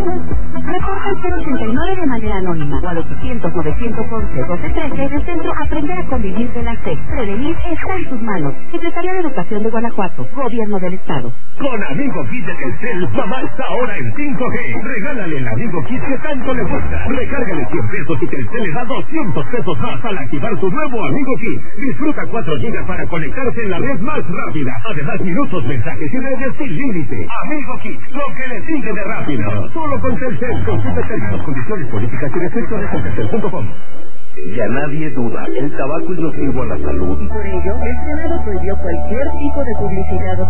Reporta al 089 de manera anónima o al 800-911-1213 del Centro Aprender a Convivir de la SEP. Prevenir está en tus manos. Secretaría de Educación de Guanajuato, Gobierno del Estado. Con Amigo Kit de Telcel, mamá está ahora en 5G. Regálale el Amigo Kit que tanto le gusta. Recárgale 100 pesos y Telcel le da 200 pesos más al activar tu nuevo Amigo Kit. Disfruta 4 GB para conectarse en la red más rápida. Además, minutos, mensajes y redes sin límite. Amigo Kit, lo que le sigue de rápido. Solo con Telcel. Consulta términos, condiciones, políticas y restricciones en telcel.com. Ya nadie duda, el tabaco es nocivo a la salud. Por ello, el Senado prohibió cualquier tipo de publicidad